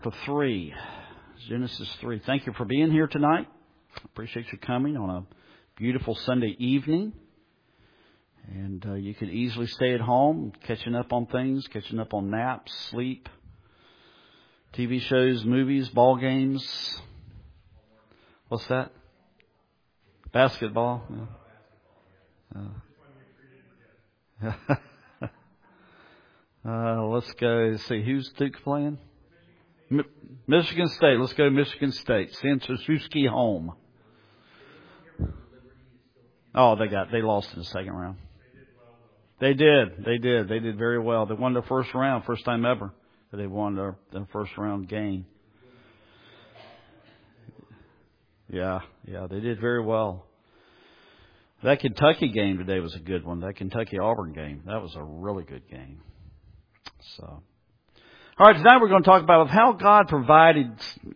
For 3. Genesis 3. Thank you for being here tonight. Appreciate you coming on a beautiful Sunday evening. And you could easily stay at home, catching up on things, catching up on naps, sleep, TV shows, movies, ball games. What's that? Basketball. Let's go see who's Duke playing. Michigan State. Let's go Michigan State. Send Suzuki home. Oh, they lost in the second round. They did very well. They won their first round, first time ever that they won their first round game. Yeah, they did very well. That Kentucky game today was a good one. That Kentucky-Auburn game, that was a really good game. So, all right, tonight we're going to talk about how God provided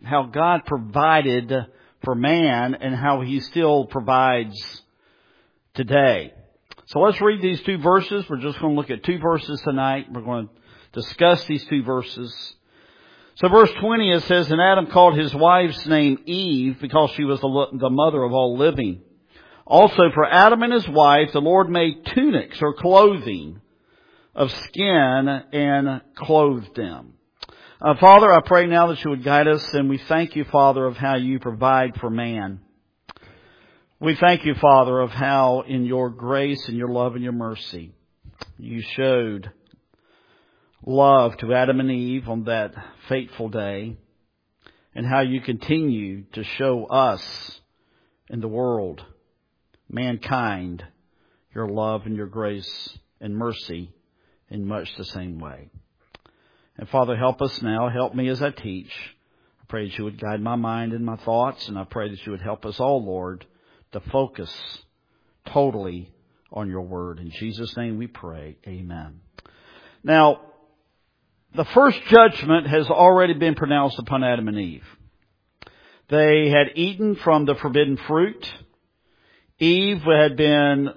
for man and how He still provides today. So let's read these 2 verses. We're just going to look at 2 verses tonight. We're going to discuss these 2 verses. So verse 20, it says, "And Adam called his wife's name Eve, because she was the mother of all living. Also for Adam and his wife, the Lord made tunics or clothing of skin and clothed them." Father, I pray now that you would guide us, and we thank you, Father, of how you provide for man. We thank you, Father, of how in your grace and your love and your mercy you showed love to Adam and Eve on that fateful day, and how you continue to show us in the world, mankind, your love and your grace and mercy in much the same way. And Father, help us now. Help me as I teach. I pray that you would guide my mind and my thoughts, and I pray that you would help us all, Lord, to focus totally on your word. In Jesus' name we pray. Amen. Now, the first judgment has already been pronounced upon Adam and Eve. They had eaten from the forbidden fruit. Eve had been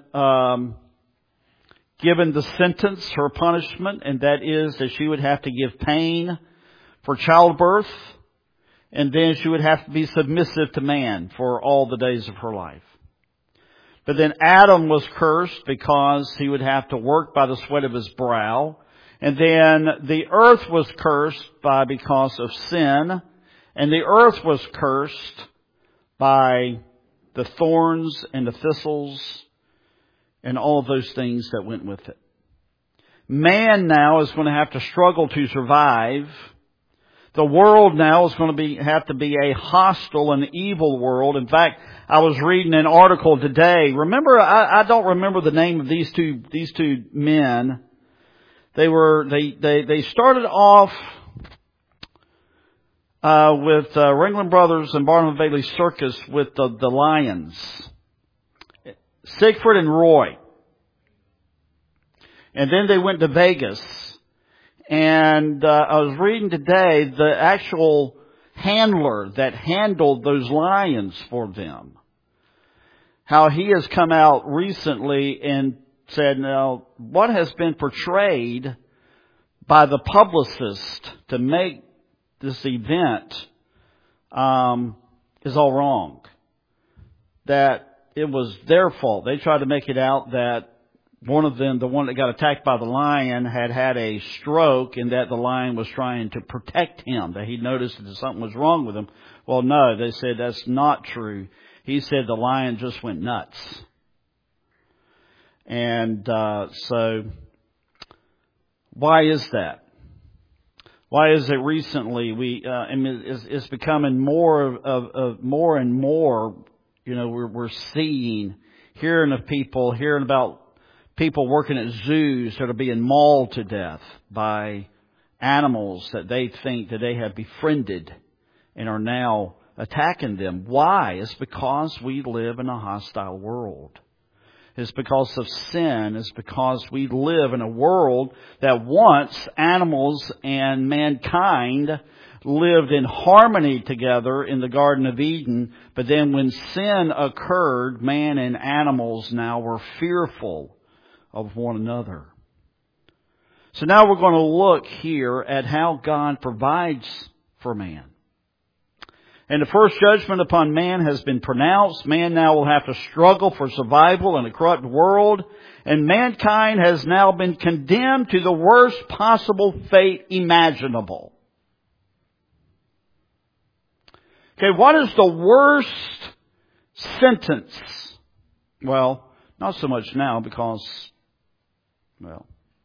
given the sentence, her punishment, and that is that she would have to give pain for childbirth, and then she would have to be submissive to man for all the days of her life. But then Adam was cursed because he would have to work by the sweat of his brow. And then the earth was cursed because of sin. And the earth was cursed by the thorns and the thistles and all of those things that went with it. Man now is going to have to struggle to survive. The world now is going to have to be a hostile and evil world. In fact, I was reading an article today. Remember, I don't remember the name of these two men. They started off with Ringling Brothers and Barnum and Bailey Circus with the lions, Siegfried and Roy, and then they went to Vegas. And I was reading today the actual handler that handled those lions for them, how he has come out recently and said, now, what has been portrayed by the publicist to make this event is all wrong. That it was their fault. They tried to make it out that one of them, the one that got attacked by the lion, had a stroke, and that the lion was trying to protect him, that he noticed that something was wrong with him. Well, no, they said that's not true. He said the lion just went nuts. And so, why is that? Why is it recently it's becoming more and more, we're hearing about people working at zoos that are being mauled to death by animals that they think that they have befriended and are now attacking them. Why? It's because we live in a hostile world. It's because of sin. It's because we live in a world that once animals and mankind lived in harmony together in the Garden of Eden. But then when sin occurred, man and animals now were fearful of one another. So now we're going to look here at how God provides for man. And the first judgment upon man has been pronounced. Man now will have to struggle for survival in a corrupt world. And mankind has now been condemned to the worst possible fate imaginable. Okay, what is the worst sentence? Well, not so much now because, well,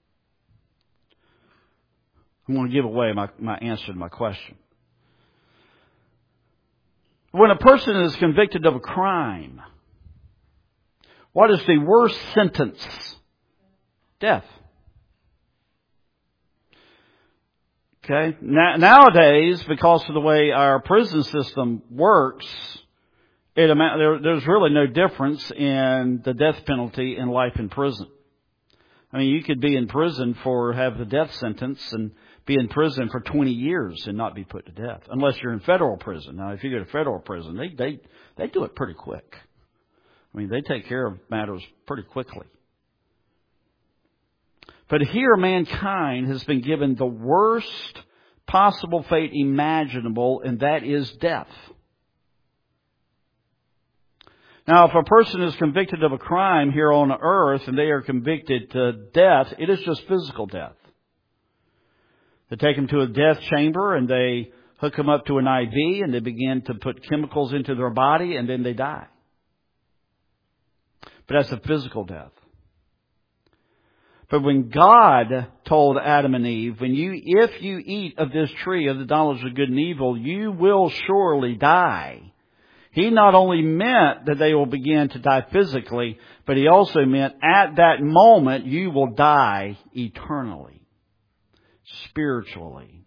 I'm going to give away my answer to my question. When a person is convicted of a crime, what is the worst sentence? Death. Okay. Nowadays, because of the way our prison system works, there's really no difference in the death penalty and life in prison. I mean, you could be in prison have the death sentence and be in prison for 20 years and not be put to death, unless you're in federal prison. Now, if you go to federal prison, they do it pretty quick. I mean, they take care of matters pretty quickly. But here, mankind has been given the worst possible fate imaginable, and that is death. Now, if a person is convicted of a crime here on earth and they are convicted to death, it is just physical death. They take them to a death chamber and they hook them up to an IV and they begin to put chemicals into their body and then they die. But that's a physical death. But when God told Adam and Eve, if you eat of this tree of the knowledge of good and evil, you will surely die. He not only meant that they will begin to die physically, but He also meant at that moment you will die eternally, spiritually.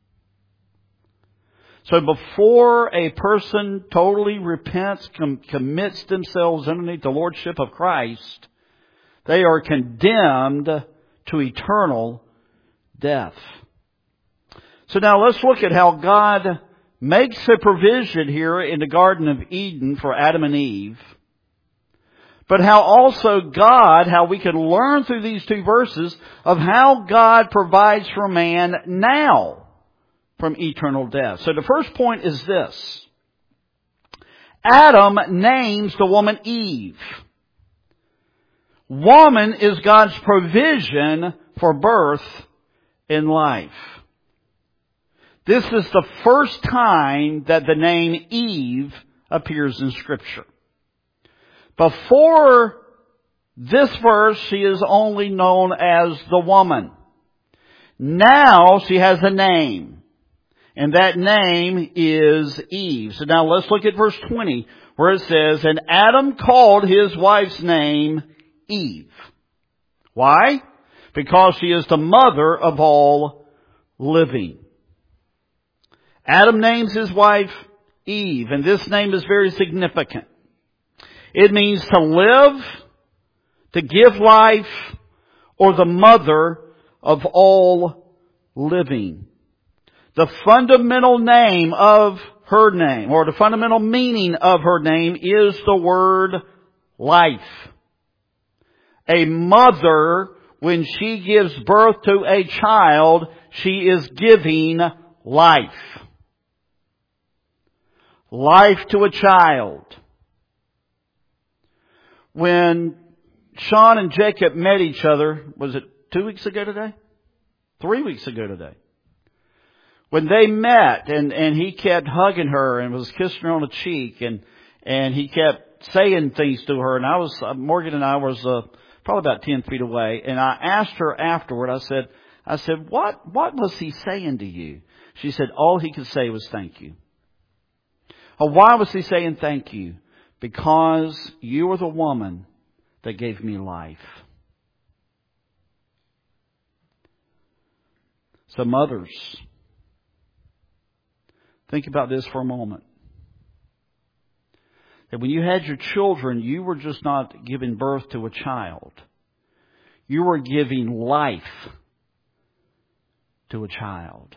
So before a person totally repents, commits themselves underneath the lordship of Christ, they are condemned to eternal death. So now let's look at how God makes a provision here in the Garden of Eden for Adam and Eve. But how we can learn through these two verses of how God provides for man now from eternal death. So the first point is this. Adam names the woman Eve. Woman is God's provision for birth in life. This is the first time that the name Eve appears in Scripture. Before this verse, she is only known as the woman. Now she has a name. And that name is Eve. So now let's look at verse 20 where it says, and Adam called his wife's name Eve. Why? Because she is the mother of all living. Adam names his wife Eve, and this name is very significant. It means to live, to give life, or the mother of all living. The fundamental name of her name, or the fundamental meaning of her name, is the word life. A mother, when she gives birth to a child, she is giving life. Life to a child. When Sean and Jacob met each other, was it 2 weeks ago today? 3 weeks ago today. When they met and he kept hugging her and was kissing her on the cheek and he kept saying things to her, and Morgan and I was probably about 10 feet away, and I asked her afterward, I said, what was he saying to you? She said, all he could say was thank you. Why was he saying thank you? Because you were the woman that gave me life. So mothers, think about this for a moment. That when you had your children, you were just not giving birth to a child. You were giving life to a child.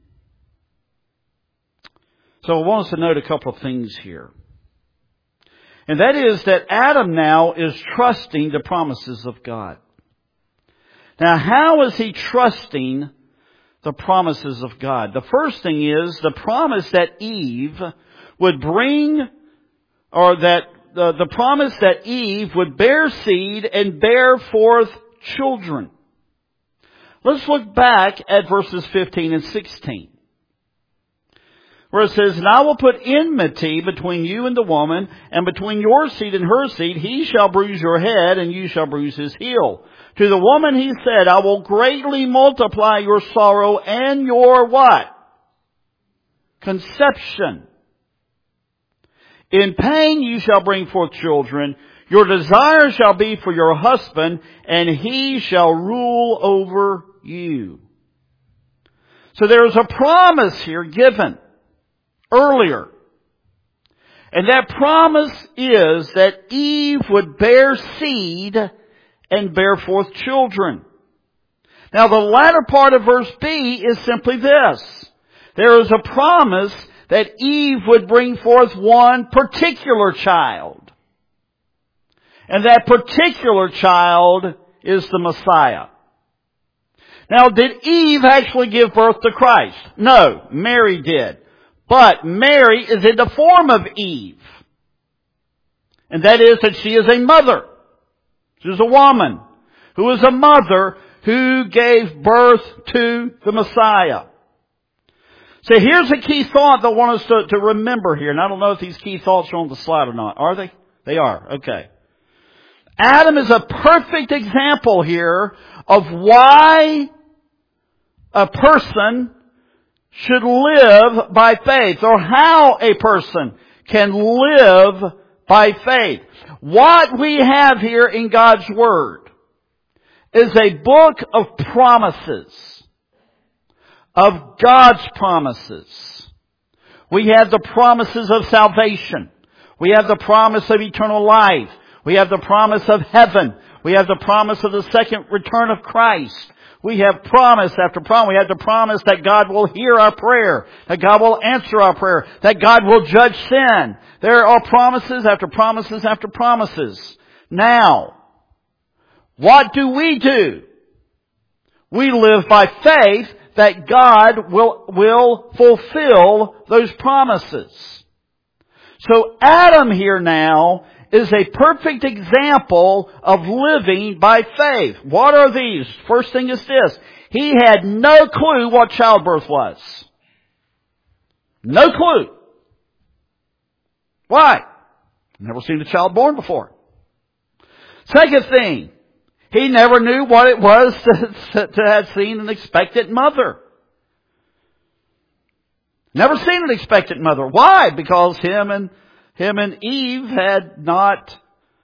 So I want us to note a couple of things here. And that is that Adam now is trusting the promises of God. Now, how is he trusting the promises of God. The first thing is the promise that Eve would bring, or that the promise that Eve would bear seed and bear forth children. Let's look back at verses 15 and 16. Where it says, "And I will put enmity between you and the woman, and between your seed and her seed. He shall bruise your head, and you shall bruise his heel. To the woman he said, I will greatly multiply your sorrow and your" what? "Conception. In pain you shall bring forth children. Your desire shall be for your husband, and he shall rule over you." So there is a promise here given earlier. And that promise is that Eve would bear seed and bear forth children. Now the latter part of verse B is simply this. There is a promise that Eve would bring forth one particular child. And that particular child is the Messiah. Now, did Eve actually give birth to Christ? No, Mary did. But Mary is in the form of Eve. And that is that she is a mother. She is a woman who is a mother who gave birth to the Messiah. So here's a key thought that I want us to remember here. And I don't know if these key thoughts are on the slide or not. Are they? They are. Okay. Adam is a perfect example here of why a person should live by faith, or how a person can live by faith. What we have here in God's Word is a book of promises, of God's promises. We have the promises of salvation. We have the promise of eternal life. We have the promise of heaven. We have the promise of the second return of Christ. We have promise after promise. We have the promise that God will hear our prayer, that God will answer our prayer, that God will judge sin. There are promises after promises after promises. Now, what do? We live by faith that God will fulfill those promises. So Adam here now is a perfect example of living by faith. What are these? First thing is this. He had no clue what childbirth was. No clue. Why? Never seen a child born before. Second thing, he never knew what it was to have seen an expectant mother. Never seen an expectant mother. Why? Because him and Eve had not,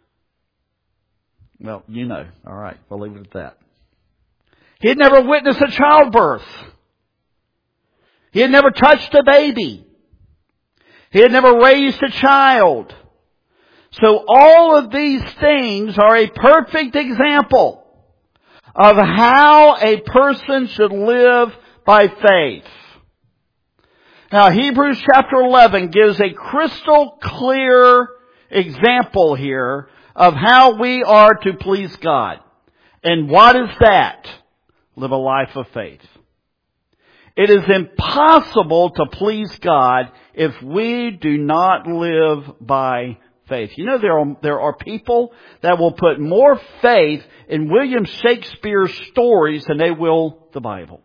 well, you know. All right, we'll leave it at that. He had never witnessed a childbirth. He had never touched a baby. He had never raised a child. So all of these things are a perfect example of how a person should live by faith. Now, Hebrews chapter 11 gives a crystal clear example here of how we are to please God. And what is that? Live a life of faith. It is impossible to please God if we do not live by faith. You know, there are people that will put more faith in William Shakespeare's stories than they will the Bible.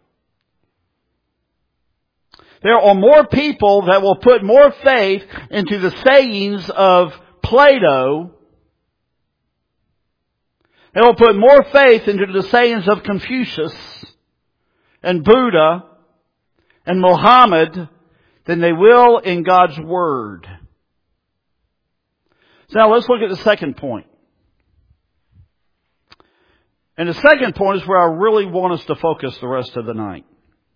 There are more people that will put more faith into the sayings of Plato. They will put more faith into the sayings of Confucius and Buddha and Muhammad than they will in God's Word. So now let's look at the second point. And the second point is where I really want us to focus the rest of the night.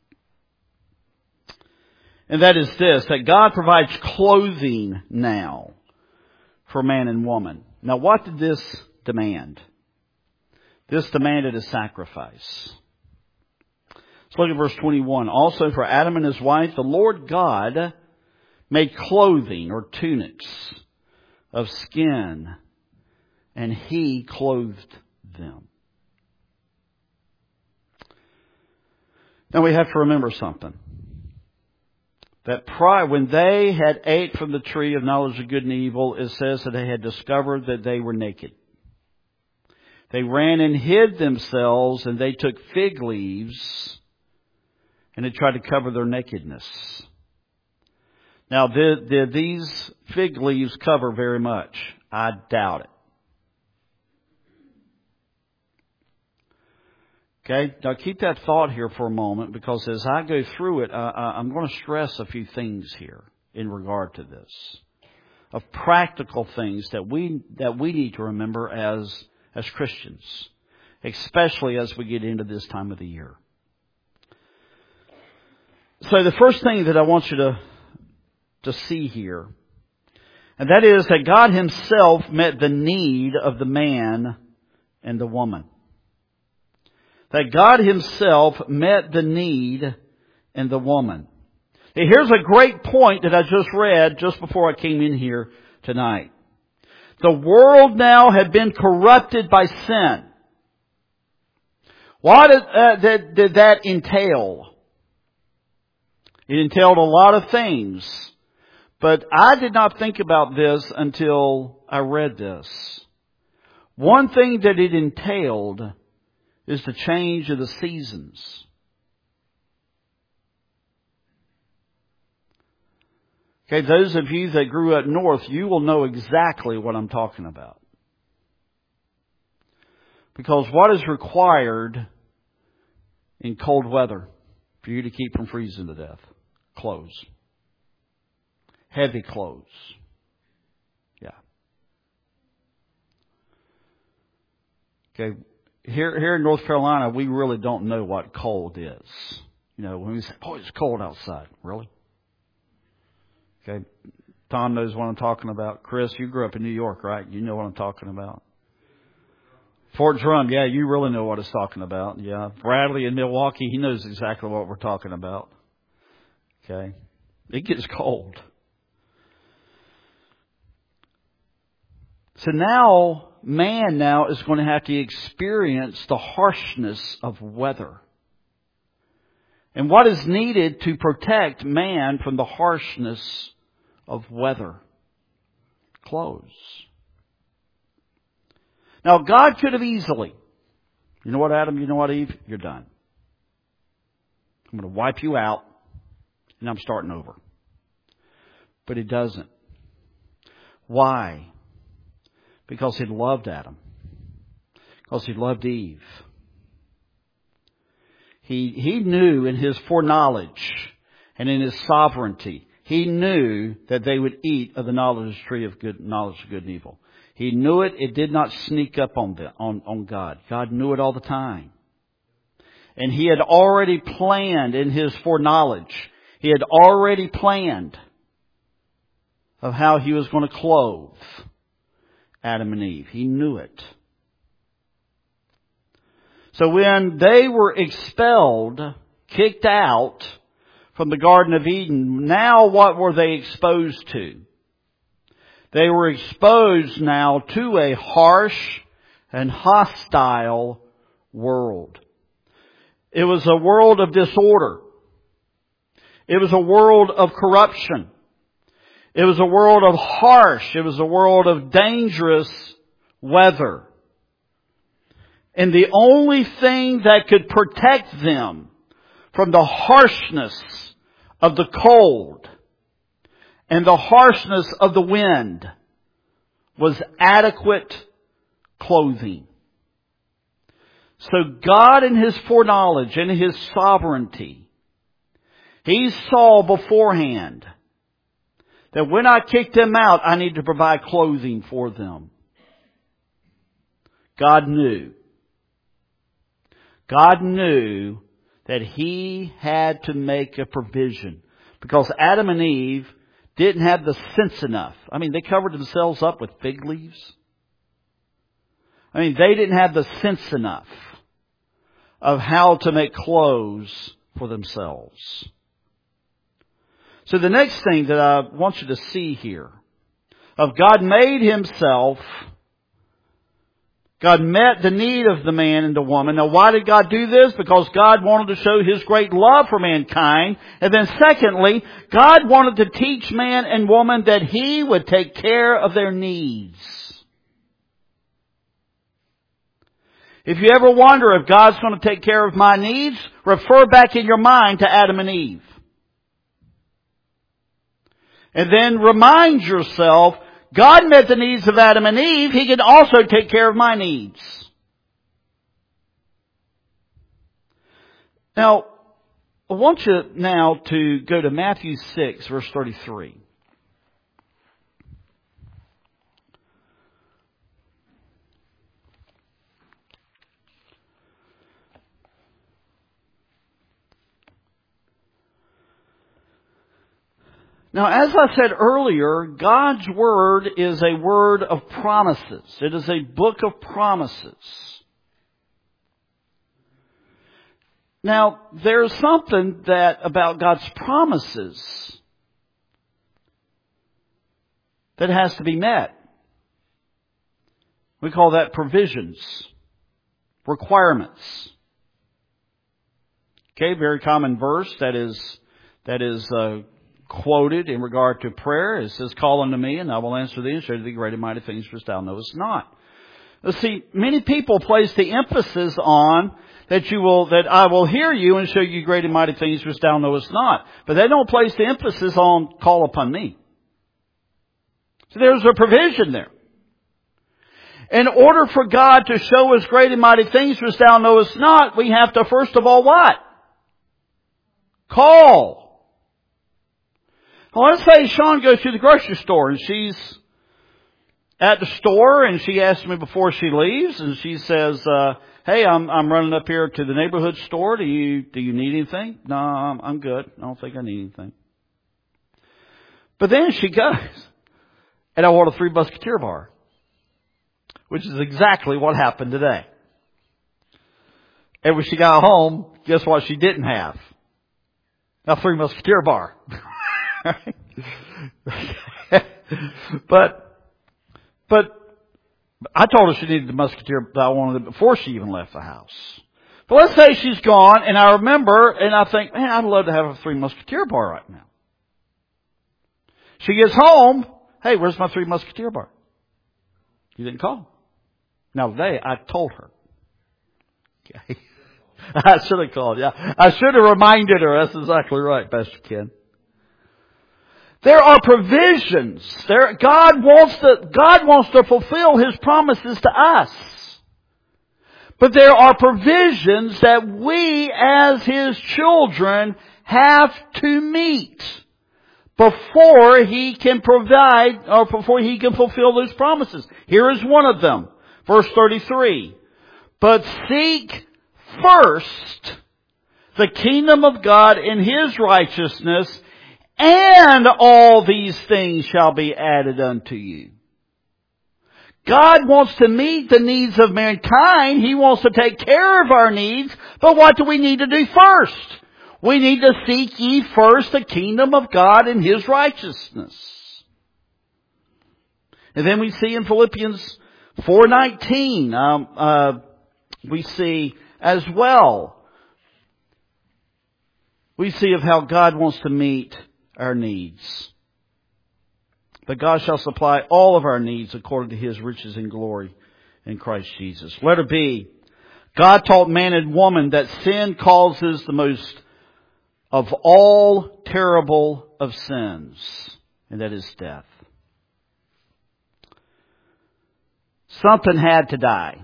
And that is this, that God provides clothing now for man and woman. Now what did this demand? This demanded a sacrifice. Let's look at verse 21. Also for Adam and his wife, the Lord God made clothing or tunics of skin, and He clothed them. Now we have to remember something. That when they had ate from the tree of knowledge of good and evil, it says that they had discovered that they were naked. They ran and hid themselves, and they took fig leaves, and they tried to cover their nakedness. Now, did these fig leaves cover very much? I doubt it. Okay, now keep that thought here for a moment, because as I go through it, I'm going to stress a few things here in regard to this, of practical things that we need to remember as Christians, especially as we get into this time of the year. So the first thing that I want you to see here, and that is that God Himself met the need of the man and the woman. That God Himself met the need in the woman. Now, here's a great point that I just read just before I came in here tonight. The world now had been corrupted by sin. What did that entail? It entailed a lot of things. But I did not think about this until I read this. One thing that it entailed is the change of the seasons. Okay, those of you that grew up north, you will know exactly what I'm talking about. Because what is required in cold weather for you to keep from freezing to death? Clothes. Heavy clothes. Yeah. Okay. Here in North Carolina, we really don't know what cold is. You know, when we say, "Boy, it's cold outside." Really? Okay. Tom knows what I'm talking about. Chris, you grew up in New York, right? You know what I'm talking about. Fort Drum, yeah, you really know what it's talking about. Yeah. Bradley in Milwaukee, he knows exactly what we're talking about. Okay. It gets cold. So now, man is going to have to experience the harshness of weather. And what is needed to protect man from the harshness of weather? Clothes. Now, God could have easily, you know what, Adam, you know what, Eve, you're done. I'm going to wipe you out, and I'm starting over. But He doesn't. Why? Because He loved Adam. Because He loved Eve. He knew in His foreknowledge and in His sovereignty, He knew that they would eat of the knowledge tree of knowledge of good and evil. He knew it. It did not sneak up on God. God knew it all the time. And He had already planned in His foreknowledge. He had already planned of how He was going to clothe Adam and Eve. He knew it. So when they were expelled, kicked out from the Garden of Eden, now what were they exposed to? They were exposed now to a harsh and hostile world. It was a world of disorder. It was a world of corruption. It was a world of harsh. It was a world of dangerous weather. And the only thing that could protect them from the harshness of the cold and the harshness of the wind was adequate clothing. So God in His foreknowledge and His sovereignty, He saw beforehand that when I kicked them out, I need to provide clothing for them. God knew. God knew that He had to make a provision. Because Adam and Eve didn't have the sense enough. I mean, they covered themselves up with fig leaves. I mean, they didn't have the sense enough of how to make clothes for themselves. So the next thing that I want you to see here, of God made Himself God met the need of the man and the woman. Now why did God do this? Because God wanted to show His great love for mankind. And then secondly, God wanted to teach man and woman that He would take care of their needs. If you ever wonder if God's going to take care of my needs, refer back in your mind to Adam and Eve. And then remind yourself, God met the needs of Adam and Eve. He can also take care of my needs. Now, I want you now to go to Matthew 6, verse 33. Now, as I said earlier, God's Word is a word of promises. It is a book of promises. Now, there's something about God's promises that has to be met. We call that provisions, requirements. Okay, very common verse that is quoted in regard to prayer. It says, "Call unto me, and I will answer thee, and show thee great and mighty things which thou knowest not." Now, see, many people place the emphasis on that I will hear you and show you great and mighty things which thou knowest not. But they don't place the emphasis on call upon me. So there's a provision there. In order for God to show us great and mighty things which thou knowest not, we have to first of all what? Call. Well, let's say Sean goes to the grocery store and she's at the store and she asks me before she leaves and she says, "Hey, I'm running up here to the neighborhood store. Do you need anything?" "No, I'm good. I don't think I need anything." But then she goes and I want a Three Musketeer bar, which is exactly what happened today. And when she got home, guess what she didn't have? A Three Musketeer bar. But I told her she needed the Musketeer, that I wanted it before she even left the house. But let's say she's gone and I remember and I think, man, I'd love to have a Three Musketeer bar right now. She gets home, "Hey, where's my Three Musketeer bar?" You didn't call. Now today I told her. Okay. I should have called, yeah. I should have reminded her. That's exactly right, Pastor Ken. There are provisions. God wants to fulfill His promises to us. But there are provisions that we as His children have to meet before He can provide or before He can fulfill those promises. Here is one of them. Verse 33. "But seek first the kingdom of God and His righteousness, and all these things shall be added unto you." God wants to meet the needs of mankind. He wants to take care of our needs. But what do we need to do first? We need to seek ye first the kingdom of God and His righteousness. And then we see in Philippians 4:19, we see as well, we see of how God wants to meet our needs. "But God shall supply all of our needs according to His riches and glory in Christ Jesus." Letter B. God taught man and woman that sin causes the most of all terrible of sins, and that is death. Something had to die.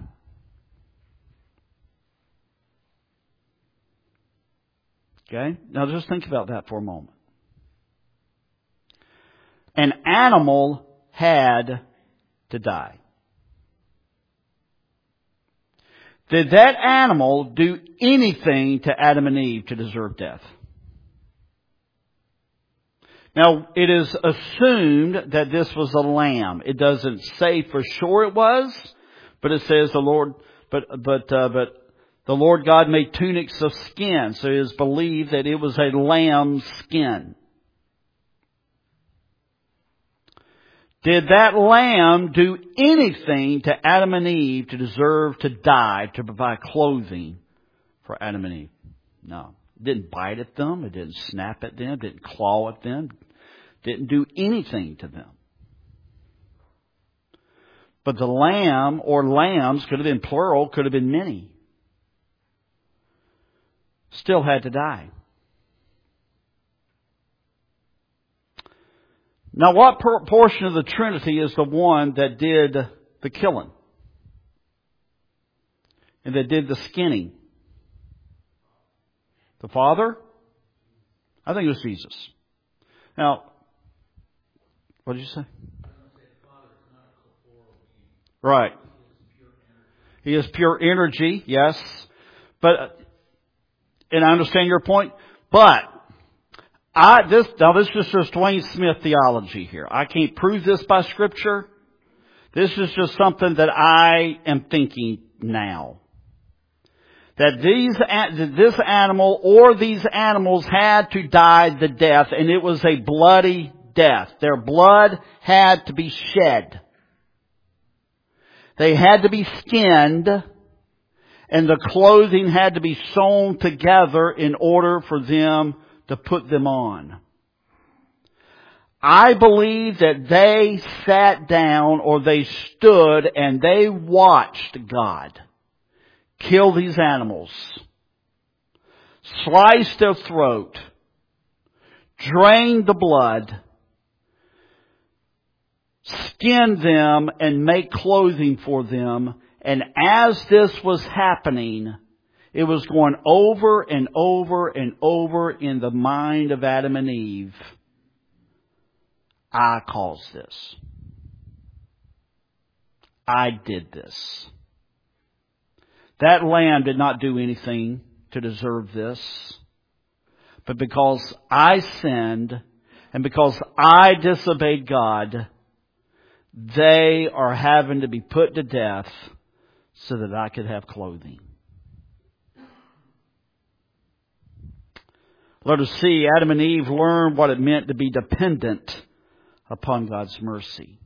Okay? Now just think about that for a moment. An animal had to die. Did that animal do anything to Adam and Eve to deserve death? Now, it is assumed that this was a lamb. It doesn't say for sure it was, but it says the Lord, but the Lord God made tunics of skin, so it is believed that it was a lamb's skin. Did that lamb do anything to Adam and Eve to deserve to die, to provide clothing for Adam and Eve? No. It didn't bite at them. It didn't snap at them. It didn't claw at them. It didn't do anything to them. But the lamb or lambs, could have been plural, could have been many, still had to die. Now, what portion of the Trinity is the one that did the killing? And that did the skinning? The Father? I think it was Jesus. Now, what did you say? Right. He is pure energy, yes. But, and I understand your point, but this is just Dwayne Smith theology here. I can't prove this by Scripture. This is just something that I am thinking now. That this animal or these animals had to die the death, and it was a bloody death. Their blood had to be shed. They had to be skinned, and the clothing had to be sewn together in order for them to put them on. I believe that they sat down or they stood and they watched God kill these animals, slice their throat, drain the blood, skin them and make clothing for them. And as this was happening, it was going over and over and over in the mind of Adam and Eve. I caused this. I did this. That lamb did not do anything to deserve this. But because I sinned and because I disobeyed God, they are having to be put to death so that I could have clothing. Let us see, Adam and Eve learned what it meant to be dependent upon God's mercy.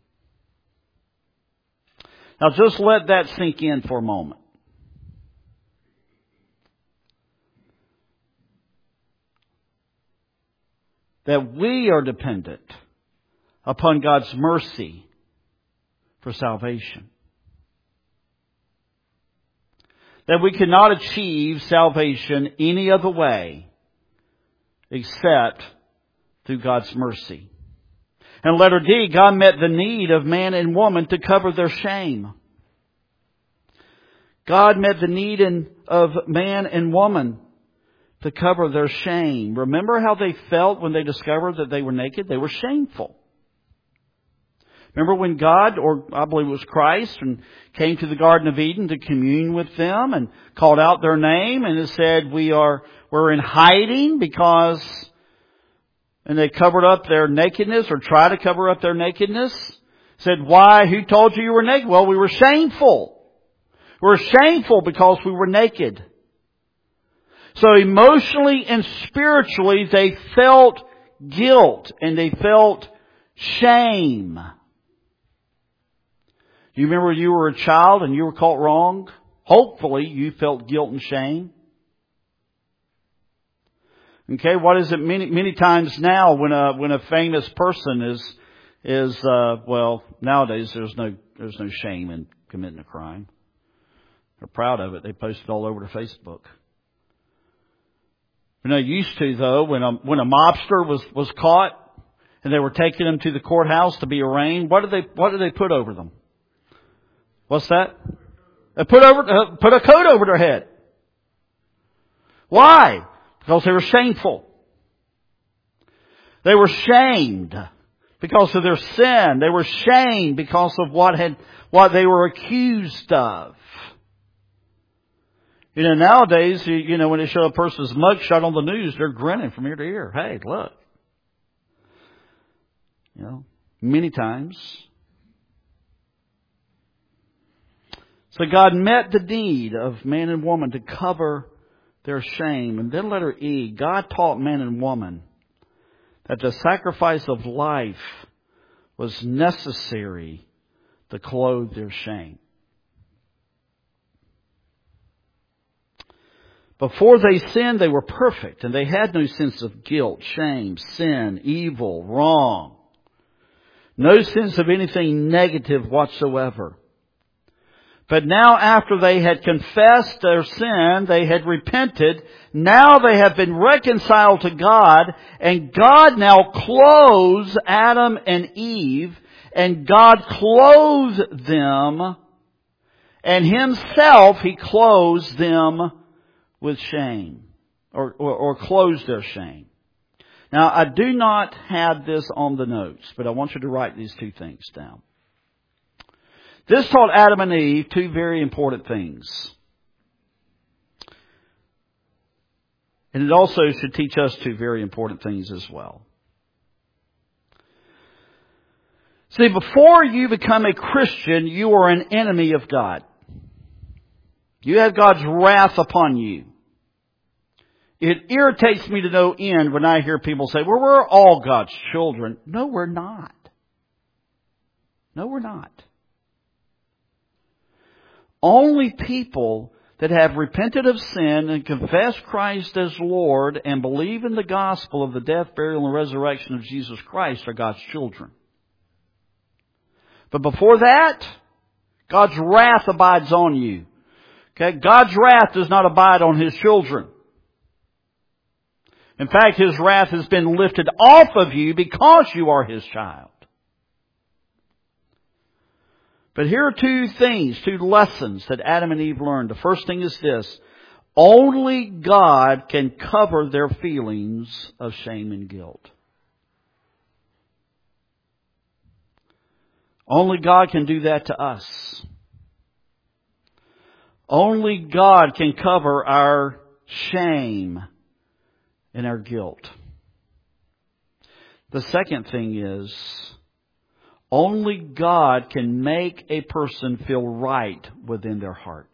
Now just let that sink in for a moment. That we are dependent upon God's mercy for salvation. That we cannot achieve salvation any other way except through God's mercy. And letter D, God met the need of man and woman to cover their shame. God met the need of man and woman to cover their shame. Remember how they felt when they discovered that they were naked? They were shameful. Remember when God, or I believe it was Christ, and came to the Garden of Eden to commune with them and called out their name and it said, we're in hiding because, and they covered up their nakedness or tried to cover up their nakedness. Said, why? Who told you were naked? Well, we were shameful. We were shameful because we were naked. So emotionally and spiritually, they felt guilt and they felt shame. Do you remember when you were a child and you were caught wrong? Hopefully you felt guilt and shame. Okay, what is it many times now when a famous person is well, nowadays there's no shame in committing a crime. They're proud of it. They post it all over to Facebook. You know, used to though, when a mobster was caught and they were taking him to the courthouse to be arraigned, what did they put over them? What's that? They put a coat over their head. Why? Because they were shameful. They were shamed because of their sin. They were shamed because of what they were accused of. You know, nowadays, when they show a person's mugshot on the news, they're grinning from ear to ear. Hey, look. Many times. So God met the need of man and woman to cover their shame. And then letter E, God taught man and woman that the sacrifice of life was necessary to clothe their shame. Before they sinned, they were perfect, and they had no sense of guilt, shame, sin, evil, wrong. No sense of anything negative whatsoever. But now after they had confessed their sin, they had repented, now they have been reconciled to God, and God now clothes Adam and Eve, and God clothed them, and Himself, He clothes them with shame, or clothes their shame. Now, I do not have this on the notes, but I want you to write these two things down. This taught Adam and Eve two very important things. And it also should teach us two very important things as well. See, before you become a Christian, you are an enemy of God. You have God's wrath upon you. It irritates me to no end when I hear people say, well, we're all God's children. No, we're not. No, we're not. Only people that have repented of sin and confessed Christ as Lord and believe in the gospel of the death, burial, and resurrection of Jesus Christ are God's children. But before that, God's wrath abides on you. Okay? God's wrath does not abide on His children. In fact, His wrath has been lifted off of you because you are His child. But here are two things, two lessons that Adam and Eve learned. The first thing is this: only God can cover their feelings of shame and guilt. Only God can do that to us. Only God can cover our shame and our guilt. The second thing is, only God can make a person feel right within their heart.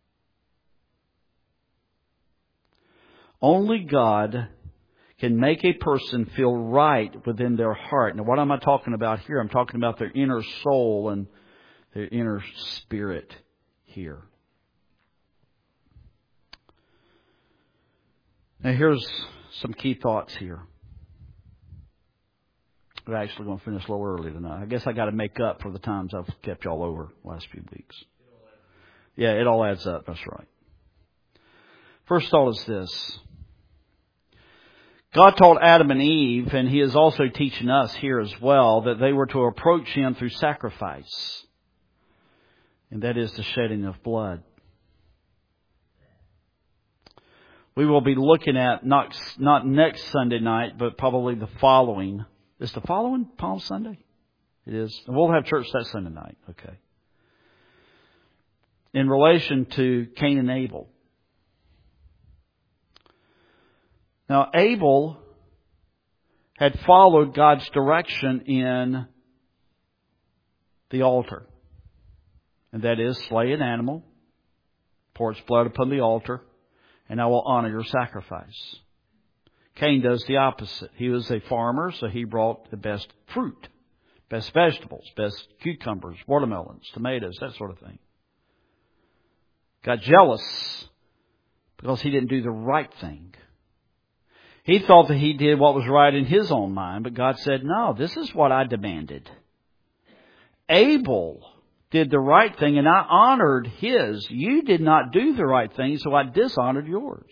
Only God can make a person feel right within their heart. Now, what am I talking about here? I'm talking about their inner soul and their inner spirit here. Now, here's some key thoughts here. We're actually going to finish a little early tonight. I guess I got to make up for the times I've kept y'all over the last few weeks. Yeah, it all adds up. That's right. First thought is this. God taught Adam and Eve, and He is also teaching us here as well, that they were to approach Him through sacrifice. And that is the shedding of blood. We will be looking at, not next Sunday night, but probably the following. Is the following Palm Sunday? It is. We'll have church that Sunday night. Okay. In relation to Cain and Abel. Now, Abel had followed God's direction in the altar. And that is, slay an animal, pour its blood upon the altar, and I will honor your sacrifice. Cain does the opposite. He was a farmer, so he brought the best fruit, best vegetables, best cucumbers, watermelons, tomatoes, that sort of thing. Got jealous because he didn't do the right thing. He thought that he did what was right in his own mind, but God said, no, this is what I demanded. Abel did the right thing, and I honored his. You did not do the right thing, so I dishonored yours.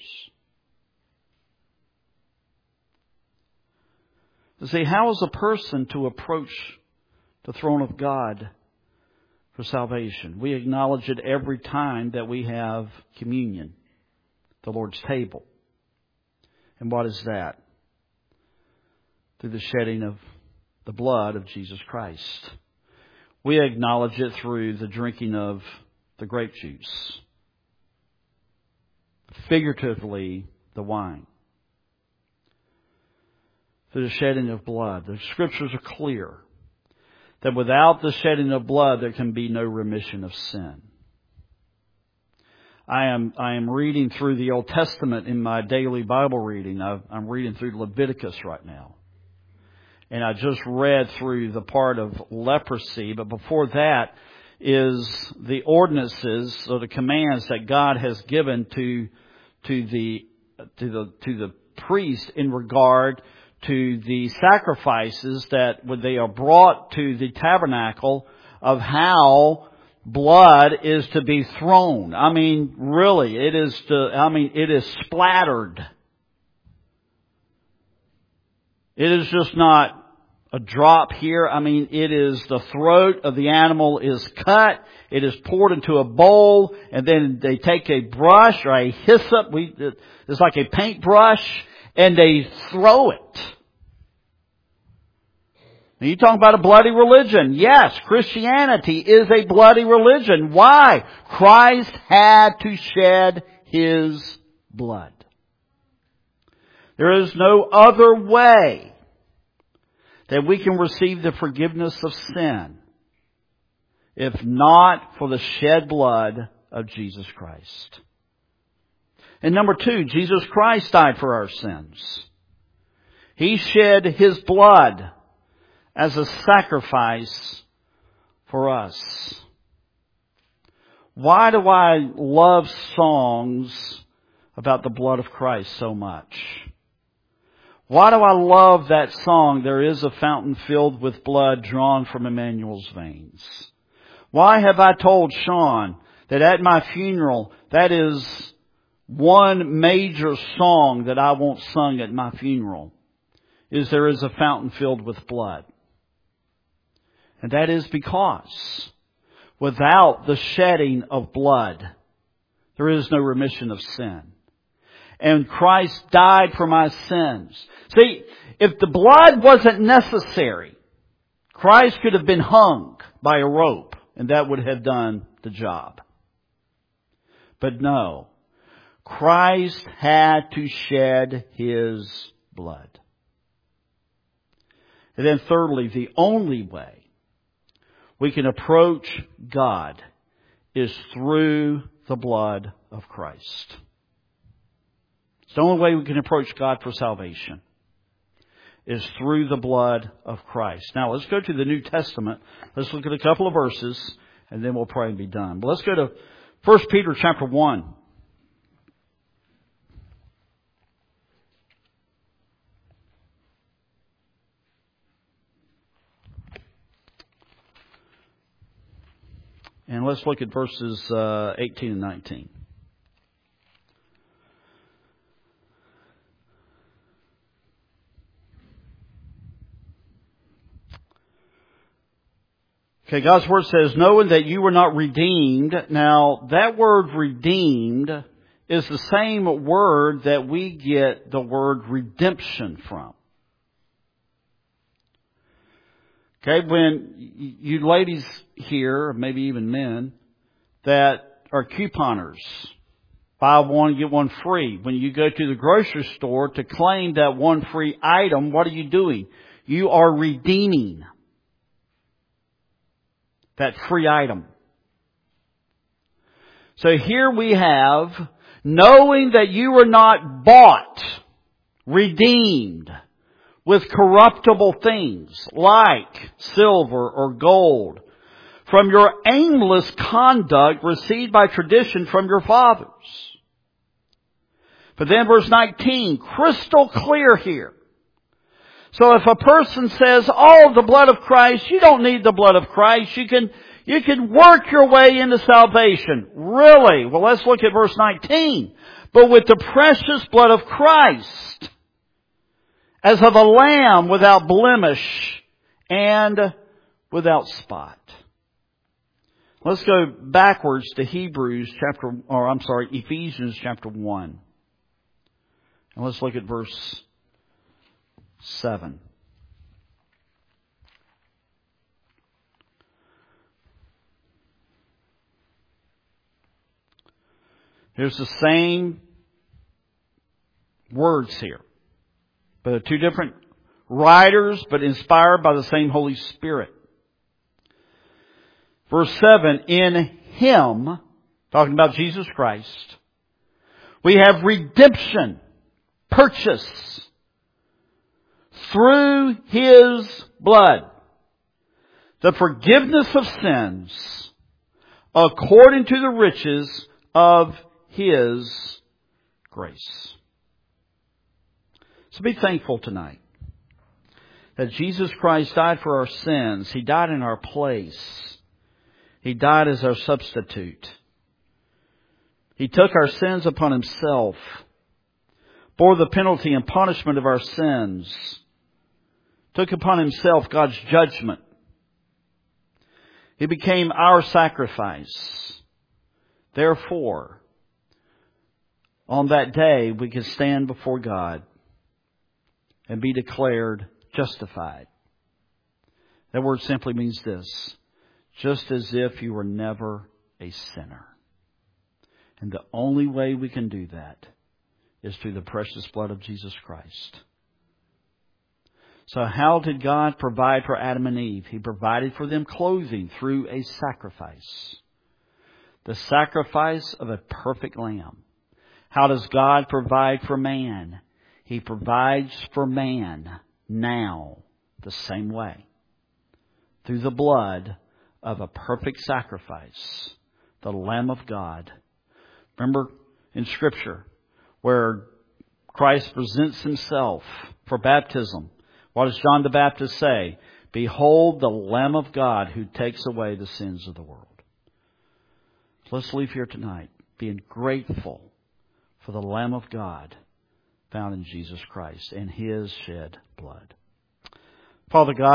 You see, how is a person to approach the throne of God for salvation? We acknowledge it every time that we have communion, the Lord's table. And what is that? Through the shedding of the blood of Jesus Christ. We acknowledge it through the drinking of the grape juice. Figuratively, the wine. Through the shedding of blood. The Scriptures are clear that without the shedding of blood, there can be no remission of sin. I am reading through the Old Testament in my daily Bible reading. I'm reading through Leviticus right now. And I just read through the part of leprosy, but before that is the ordinances or the commands that God has given to the priest in regard to the sacrifices that when they are brought to the tabernacle, of how blood is to be thrown. I mean, really, it is splattered. It is just not a drop here. I mean, it is the throat of the animal is cut. It is poured into a bowl, and then they take a brush or a hyssop. It's like a paintbrush, and they throw it. Now, you talk about a bloody religion. Yes, Christianity is a bloody religion. Why? Christ had to shed His blood. There is no other way that we can receive the forgiveness of sin if not for the shed blood of Jesus Christ. And number two, Jesus Christ died for our sins. He shed His blood as a sacrifice for us. Why do I love songs about the blood of Christ so much? Why do I love that song, "There is a fountain filled with blood drawn from Emmanuel's veins"? Why have I told Sean that at my funeral, that is one major song that I want sung at my funeral, is "There is a fountain filled with blood"? And that is because without the shedding of blood, there is no remission of sin. And Christ died for my sins. See, if the blood wasn't necessary, Christ could have been hung by a rope, and that would have done the job. But no, Christ had to shed His blood. And then thirdly, the only way we can approach God is through the blood of Christ. It's the only way we can approach God for salvation is through the blood of Christ. Now let's go to the New Testament. Let's look at a couple of verses and then we'll pray and be done. But let's go to 1 Peter chapter 1. And let's look at verses 18 and 19. Okay, God's Word says, "Knowing that you were not redeemed." Now, that word redeemed is the same word that we get the word redemption from. Okay, when you ladies here, maybe even men, that are couponers, buy one, get one free. When you go to the grocery store to claim that one free item, what are you doing? You are redeeming that free item. So here we have, knowing that you were not bought, redeemed, with corruptible things like silver or gold, from your aimless conduct received by tradition from your fathers. But then verse 19, crystal clear here. So if a person says, "Oh, the blood of Christ," you don't need the blood of Christ. You can work your way into salvation. Really? Well, let's look at verse 19. "But with the precious blood of Christ, as of a lamb without blemish and without spot." Let's go backwards to Ephesians chapter 1. And let's look at verse 7. Here's the same words here. But they're two different writers, but inspired by the same Holy Spirit. Verse 7, "In Him," talking about Jesus Christ, "we have redemption," purchase, through His blood, the forgiveness of sins, according to the riches of His grace. So be thankful tonight that Jesus Christ died for our sins. He died in our place. He died as our substitute. He took our sins upon Himself, bore the penalty and punishment of our sins, took upon Himself God's judgment. He became our sacrifice. Therefore, on that day, we can stand before God and be declared justified. That word simply means this: just as if you were never a sinner. And the only way we can do that is through the precious blood of Jesus Christ. So how did God provide for Adam and Eve? He provided for them clothing through a sacrifice. The sacrifice of a perfect lamb. How does God provide for man? He provides for man now the same way. Through the blood of a perfect sacrifice, the Lamb of God. Remember in Scripture where Christ presents Himself for baptism. What does John the Baptist say? Behold the Lamb of God who takes away the sins of the world. So let's leave here tonight being grateful for the Lamb of God found in Jesus Christ and His shed blood. Father God,